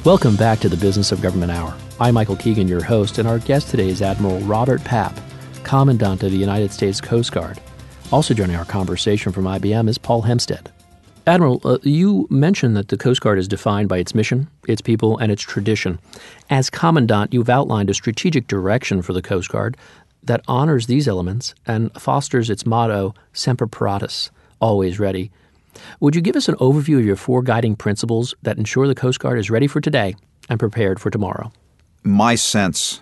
Welcome back to the Business of Government Hour. I'm Michael Keegan, your host, and our guest today is Admiral Robert Papp, Commandant of the United States Coast Guard. Also joining our conversation from IBM is Paul Hemstead. Admiral, you mentioned that the Coast Guard is defined by its mission, its people, and its tradition. As Commandant, you've outlined a strategic direction for the Coast Guard that honors these elements and fosters its motto, Semper Paratus, always ready. Would you give us an overview of your four guiding principles that ensure the Coast Guard is ready for today and prepared for tomorrow? My sense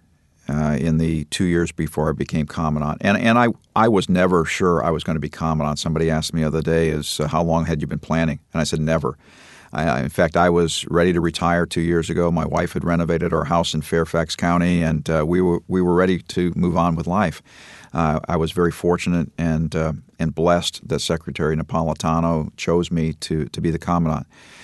in the 2 years before I became Commandant, and I was never sure I was going to be Commandant. Somebody asked me the other day, how long had you been planning? And I said, never. In fact, I was ready to retire 2 years ago. My wife had renovated our house in Fairfax County, and we were ready to move on with life. I was very fortunate and blessed that Secretary Napolitano chose me to be the Commandant.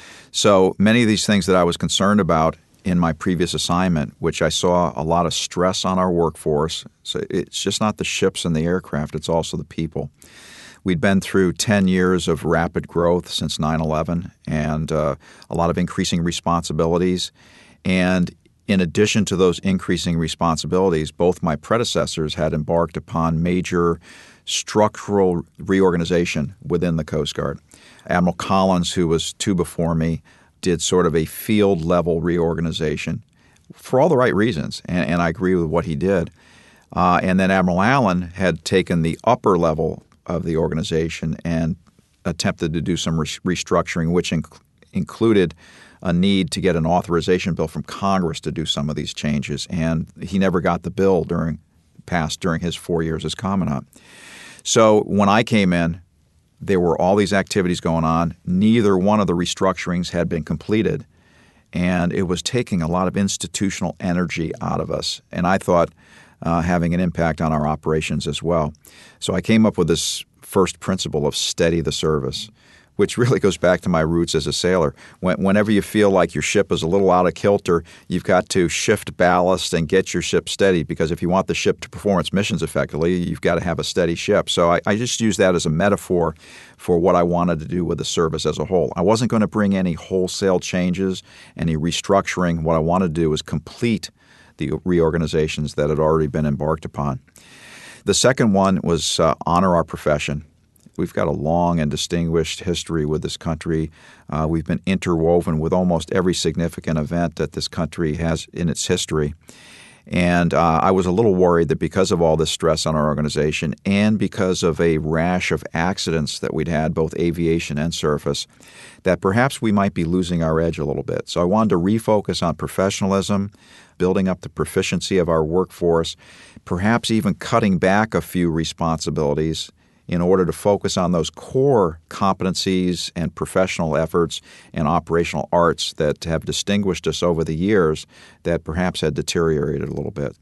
So many of these things that I was concerned about in my previous assignment, which I saw a lot of stress on our workforce. So it's just not the ships and the aircraft, it's also the people. We'd been through 10 years of rapid growth since 9/11 and a lot of increasing responsibilities. And in addition to those increasing responsibilities, both my predecessors had embarked upon major structural reorganization within the Coast Guard. Admiral Collins, who was two before me, did sort of a field-level reorganization for all the right reasons, and I agree with what he did. And then Admiral Allen had taken the upper level of the organization and attempted to do some restructuring, which included a need to get an authorization bill from Congress to do some of these changes. And he never got the bill passed during his 4 years as Commandant. So when I came in, there were all these activities going on. Neither one of the restructurings had been completed, and it was taking a lot of institutional energy out of us. And I thought having an impact on our operations as well. So I came up with this first principle of steady the service, which really goes back to my roots as a sailor. Whenever you feel like your ship is a little out of kilter, you've got to shift ballast and get your ship steady, because if you want the ship to perform its missions effectively, you've got to have a steady ship. So I just use that as a metaphor for what I wanted to do with the service as a whole. I wasn't going to bring any wholesale changes, any restructuring. What I wanted to do was complete the reorganizations that had already been embarked upon. The second one was honor our profession. We've got a long and distinguished history with this country. We've been interwoven with almost every significant event that this country has in its history. And I was a little worried that because of all this stress on our organization and because of a rash of accidents that we'd had, both aviation and surface, that perhaps we might be losing our edge a little bit. So I wanted to refocus on professionalism, building up the proficiency of our workforce, perhaps even cutting back a few responsibilities in order to focus on those core competencies and professional efforts and operational arts that have distinguished us over the years that perhaps had deteriorated a little bit.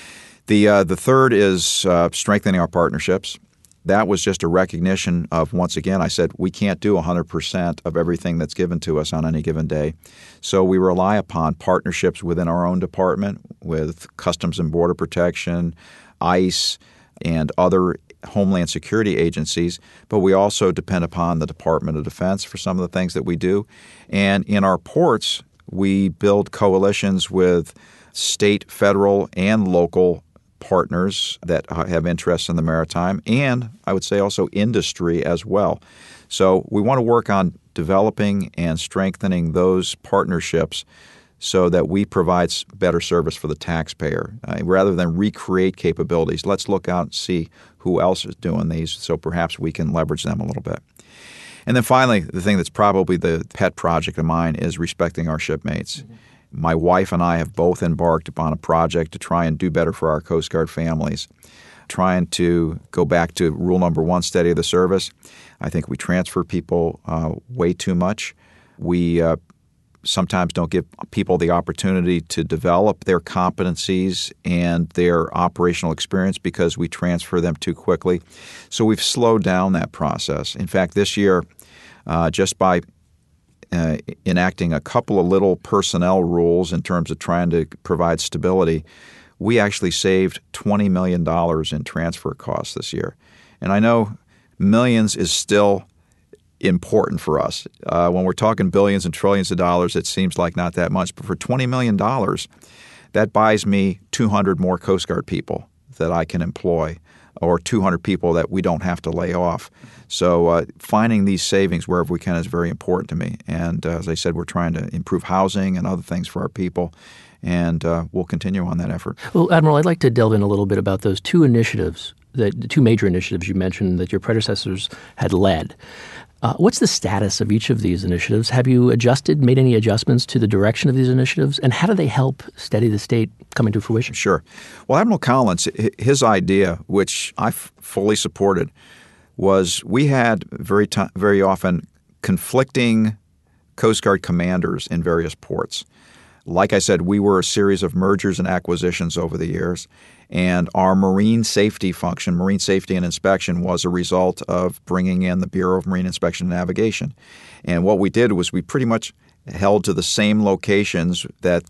The third is strengthening our partnerships. That was just a recognition of, once again, I said we can't do 100% of everything that's given to us on any given day. So we rely upon partnerships within our own department with Customs and Border Protection, ICE, and other Homeland Security agencies, but we also depend upon the Department of Defense for some of the things that we do. And in our ports, we build coalitions with state, federal, and local partners that have interests in the maritime, and I would say also industry as well. So we want to work on developing and strengthening those partnerships so that we provide better service for the taxpayer. Rather than recreate capabilities, let's look out and see who else is doing these so perhaps we can leverage them a little bit. And then finally, the thing that's probably the pet project of mine is respecting our shipmates. Mm-hmm. My wife and I have both embarked upon a project to try and do better for our Coast Guard families, trying to go back to rule number one, steady the service. I think we transfer people way too much. We sometimes don't give people the opportunity to develop their competencies and their operational experience because we transfer them too quickly. So we've slowed down that process. In fact, this year, just by enacting a couple of little personnel rules in terms of trying to provide stability, we actually saved $20 million in transfer costs this year. And I know millions is still important for us. When we're talking billions and trillions of dollars, it seems like not that much. But for $20 million, that buys me 200 more Coast Guard people that I can employ, or 200 people that we don't have to lay off. So finding these savings wherever we can is very important to me. And as I said, we're trying to improve housing and other things for our people, and we'll continue on that effort. Well, Admiral, I'd like to delve in a little bit about those two initiatives, the two major initiatives you mentioned that your predecessors had led. What's the status of each of these initiatives? Have you made any adjustments to the direction of these initiatives? And how do they help steady the state coming to fruition? Sure. Well, Admiral Collins, his idea, which I fully supported, was we had very often conflicting Coast Guard commanders in various ports. Like I said, we were a series of mergers and acquisitions over the years, and our marine safety function, marine safety and inspection, was a result of bringing in the Bureau of Marine Inspection and Navigation. And what we did was we pretty much held to the same locations that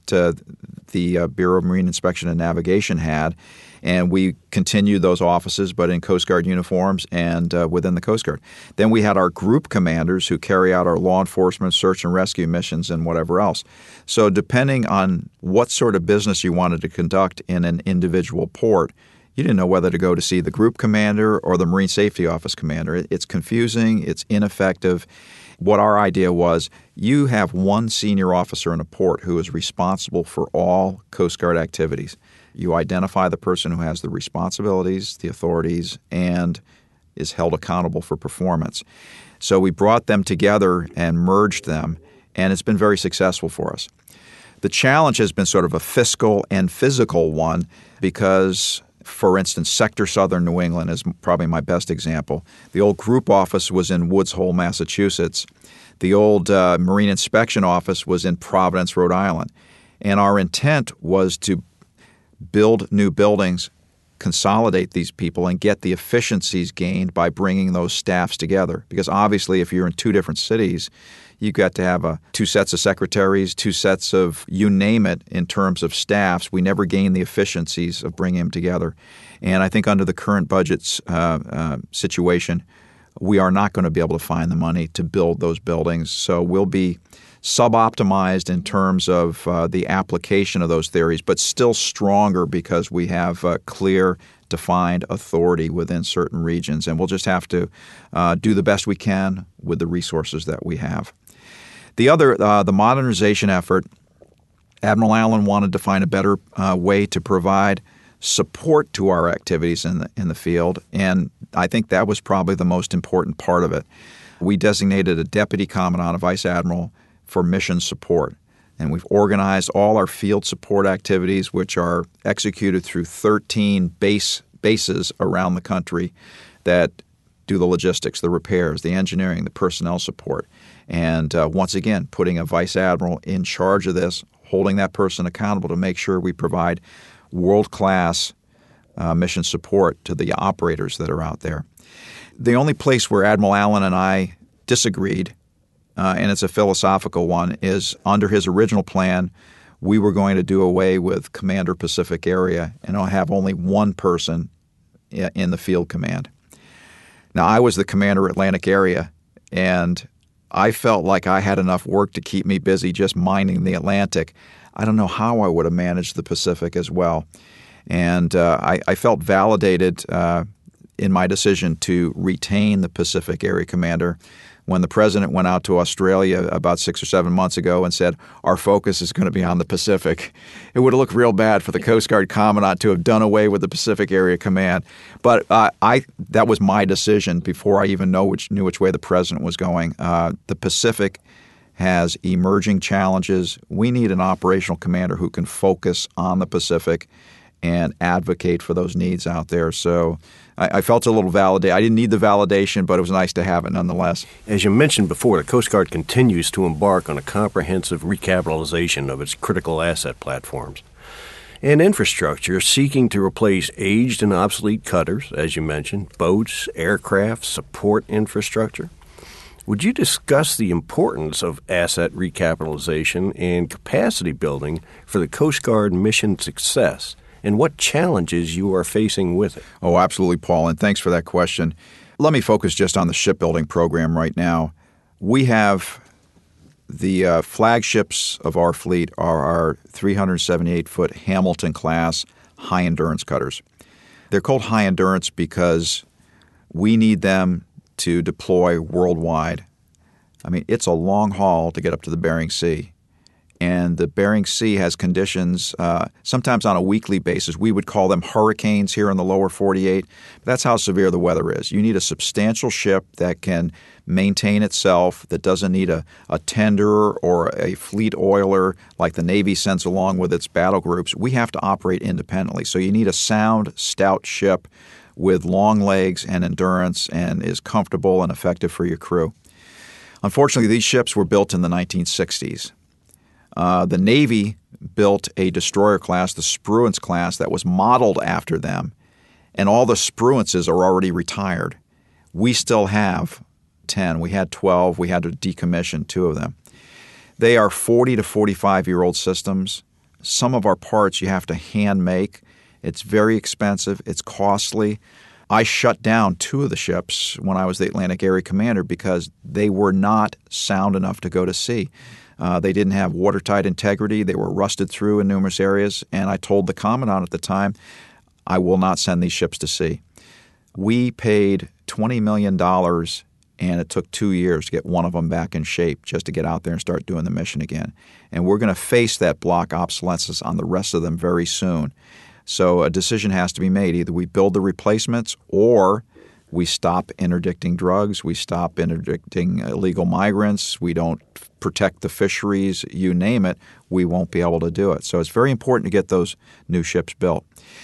the Bureau of Marine Inspection and Navigation had, and we continued those offices, but in Coast Guard uniforms and within the Coast Guard. Then we had our group commanders who carry out our law enforcement, search and rescue missions and whatever else. So depending on what sort of business you wanted to conduct in an individual port, you didn't know whether to go to see the group commander or the Marine Safety Office commander. It's confusing. It's ineffective. What our idea was, you have one senior officer in a port who is responsible for all Coast Guard activities. You identify the person who has the responsibilities, the authorities, and is held accountable for performance. So we brought them together and merged them, and it's been very successful for us. The challenge has been sort of a fiscal and physical one because, for instance, Sector Southern New England is probably my best example. The old group office was in Woods Hole, Massachusetts. The old Marine Inspection Office was in Providence, Rhode Island. And our intent was to build new buildings, consolidate these people, and get the efficiencies gained by bringing those staffs together. Because obviously, if you're in two different cities, you've got to have two sets of secretaries, two sets of you name it in terms of staffs. We never gain the efficiencies of bringing them together. And I think under the current budget situation, we are not going to be able to find the money to build those buildings. So we'll be suboptimized in terms of the application of those theories, but still stronger because we have clear, defined authority within certain regions. And we'll just have to do the best we can with the resources that we have. The other, the modernization effort, Admiral Allen wanted to find a better way to provide support to our activities in the field, and I think that was probably the most important part of it. We designated a deputy commandant, a vice admiral, for mission support, and we've organized all our field support activities, which are executed through 13 bases around the country that do the logistics, the repairs, the engineering, the personnel support. And once again, putting a vice admiral in charge of this, holding that person accountable to make sure we provide world-class mission support to the operators that are out there. The only place where Admiral Allen and I disagreed, and it's a philosophical one, is under his original plan, we were going to do away with Commander Pacific Area and have only one person in the field command. Now, I was the Commander Atlantic Area, and I felt like I had enough work to keep me busy just minding the Atlantic. I don't know how I would have managed the Pacific as well. And I felt validated in my decision to retain the Pacific Area Commander when the President went out to Australia about 6 or 7 months ago and said, our focus is going to be on the Pacific. It would have looked real bad for the Coast Guard Commandant to have done away with the Pacific Area Command. But that was my decision before I even knew which way the President was going. The Pacific has emerging challenges. We need an operational commander who can focus on the Pacific and advocate for those needs out there. So I felt a little validated. I didn't need the validation, but it was nice to have it nonetheless. As you mentioned before, the Coast Guard continues to embark on a comprehensive recapitalization of its critical asset platforms and infrastructure, seeking to replace aged and obsolete cutters, as you mentioned, boats, aircraft, support infrastructure. Would you discuss the importance of asset recapitalization and capacity building for the Coast Guard mission success, and what challenges you are facing with it? Oh, absolutely, Paul, and thanks for that question. Let me focus just on the shipbuilding program right now. We have the flagships of our fleet are our 378-foot Hamilton class high endurance cutters. They're called high endurance because we need them to deploy worldwide. I mean, it's a long haul to get up to the Bering Sea. And the Bering Sea has conditions, sometimes on a weekly basis. We would call them hurricanes here in the lower 48. That's how severe the weather is. You need a substantial ship that can maintain itself, that doesn't need a tender or a fleet oiler like the Navy sends along with its battle groups. We have to operate independently. So you need a sound, stout ship with long legs and endurance and is comfortable and effective for your crew. Unfortunately, these ships were built in the 1960s. The Navy built a destroyer class, the Spruance class, that was modeled after them, and all the Spruances are already retired. We still have 10. We had 12. We had to decommission 2 of them. They are 40 to 45-year-old systems. Some of our parts you have to hand make. It's very expensive. It's costly. I shut down 2 of the ships when I was the Atlantic Area Commander because they were not sound enough to go to sea. They didn't have watertight integrity. They were rusted through in numerous areas. And I told the Commandant at the time, I will not send these ships to sea. We paid $20 million, and it took 2 years to get one of them back in shape just to get out there and start doing the mission again. And we're going to face that block obsolescence on the rest of them very soon. So a decision has to be made. Either we build the replacements or we stop interdicting drugs, we stop interdicting illegal migrants, we don't protect the fisheries, you name it, we won't be able to do it. So it's very important to get those new ships built.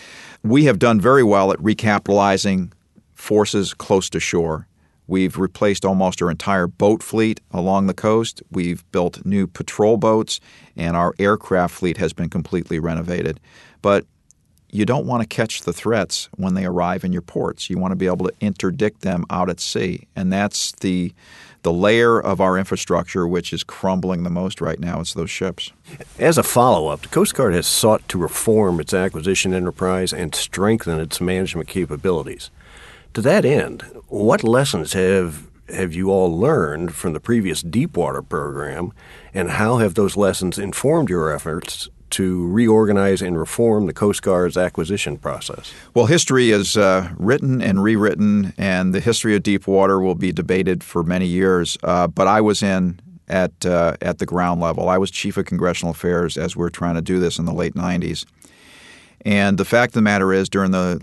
We have done very well at recapitalizing forces close to shore. We've replaced almost our entire boat fleet along the coast. We've built new patrol boats, and our aircraft fleet has been completely renovated. But you don't want to catch the threats when they arrive in your ports. You want to be able to interdict them out at sea. And that's the layer of our infrastructure which is crumbling the most right now. It's those ships. As a follow-up, the Coast Guard has sought to reform its acquisition enterprise and strengthen its management capabilities. To that end, what lessons have you all learned from the previous Deepwater program, and how have those lessons informed your efforts to reorganize and reform the Coast Guard's acquisition process? Well, history is written and rewritten, and the history of Deepwater will be debated for many years. But I was in at the ground level. I was Chief of Congressional Affairs as we were trying to do this in the late 90s. And the fact of the matter is, during the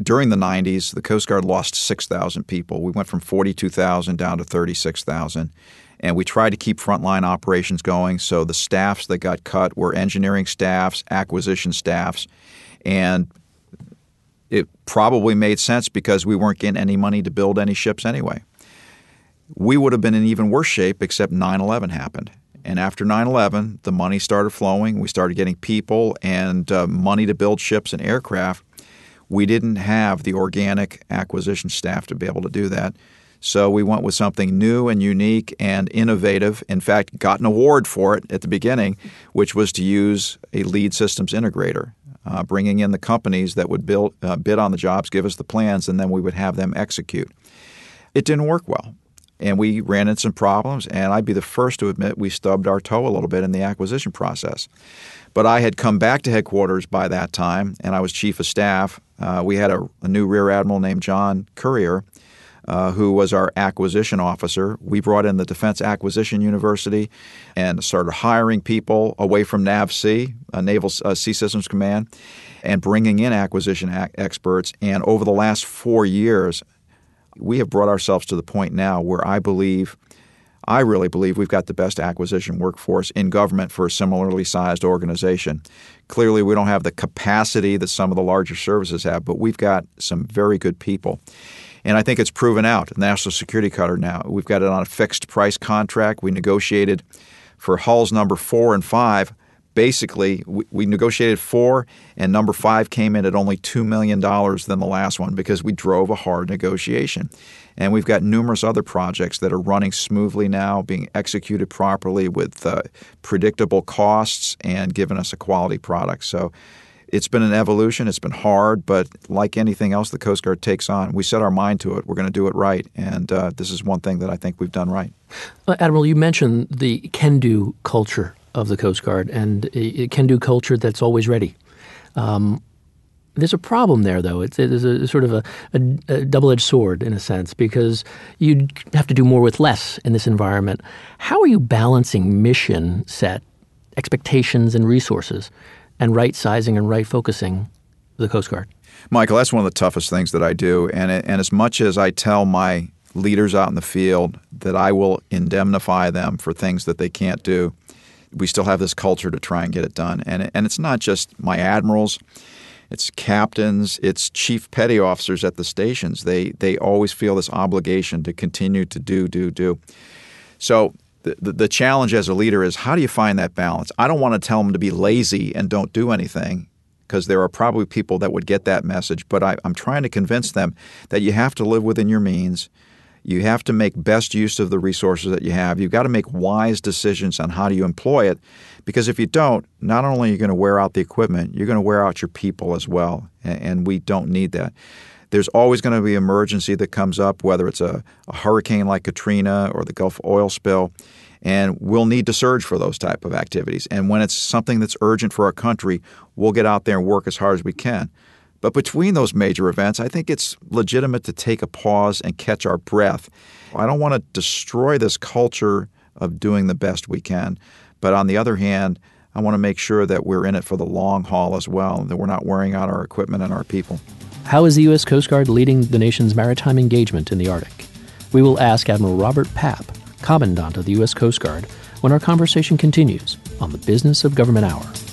90s, the Coast Guard lost 6,000 people. We went from 42,000 down to 36,000. And we tried to keep frontline operations going, so the staffs that got cut were engineering staffs, acquisition staffs, and it probably made sense because we weren't getting any money to build any ships anyway. We would have been in even worse shape except 9/11 happened. And after 9/11, the money started flowing. We started getting people and money to build ships and aircraft. We didn't have the organic acquisition staff to be able to do that. So we went with something new and unique and innovative. In fact, got an award for it at the beginning, which was to use a lead systems integrator, bringing in the companies that would bid on the jobs, give us the plans, and then we would have them execute. It didn't work well, and we ran into some problems, and I'd be the first to admit we stubbed our toe a little bit in the acquisition process. But I had come back to headquarters by that time, and I was chief of staff. We had a new Rear Admiral named John Currier, who was our acquisition officer. We brought in the Defense Acquisition University and started hiring people away from NAVSEA, Naval Sea Systems Command, and bringing in acquisition experts. And over the last 4 years, we have brought ourselves to the point now where I really believe we've got the best acquisition workforce in government for a similarly sized organization. Clearly, we don't have the capacity that some of the larger services have, but we've got some very good people. And I think it's proven out. National Security Cutter now, we've got it on a fixed price contract. We negotiated for hulls number 4 and 5. Basically, we negotiated 4, and number 5 came in at only $2 million than the last one because we drove a hard negotiation. And we've got numerous other projects that are running smoothly now, being executed properly with predictable costs and giving us a quality product. So It's been an evolution. It's been hard, but like anything else the Coast Guard takes on, we set our mind to it. We're going to do it right, and this is one thing that I think we've done right. Admiral, you mentioned the can-do culture of the Coast Guard, and a can-do culture that's always ready. There's a problem there, though. It is a sort of a double-edged sword, in a sense, because you have to do more with less in this environment. How are you balancing mission set, expectations and resources, and right-sizing and right-focusing the Coast Guard? Michael, that's one of the toughest things that I do. And as much as I tell my leaders out in the field that I will indemnify them for things that they can't do, we still have this culture to try and get it done. And it's not just my admirals. It's captains, it's chief petty officers at the stations. They always feel this obligation to continue to do. So the challenge as a leader is, how do you find that balance? I don't want to tell them to be lazy and don't do anything, because there are probably people that would get that message. But I'm trying to convince them that you have to live within your means. You have to make best use of the resources that you have. You've got to make wise decisions on how do you employ it, because if you don't, not only are you going to wear out the equipment, you're going to wear out your people as well, and we don't need that. There's always going to be emergency that comes up, whether it's a hurricane like Katrina or the Gulf oil spill, and we'll need to surge for those type of activities. And when it's something that's urgent for our country, we'll get out there and work as hard as we can. But between those major events, I think it's legitimate to take a pause and catch our breath. I don't want to destroy this culture of doing the best we can. But on the other hand, I want to make sure that we're in it for the long haul as well, that we're not wearing out our equipment and our people. How is the U.S. Coast Guard leading the nation's maritime engagement in the Arctic? We will ask Admiral Robert Papp, Commandant of the U.S. Coast Guard, when our conversation continues on the Business of Government Hour.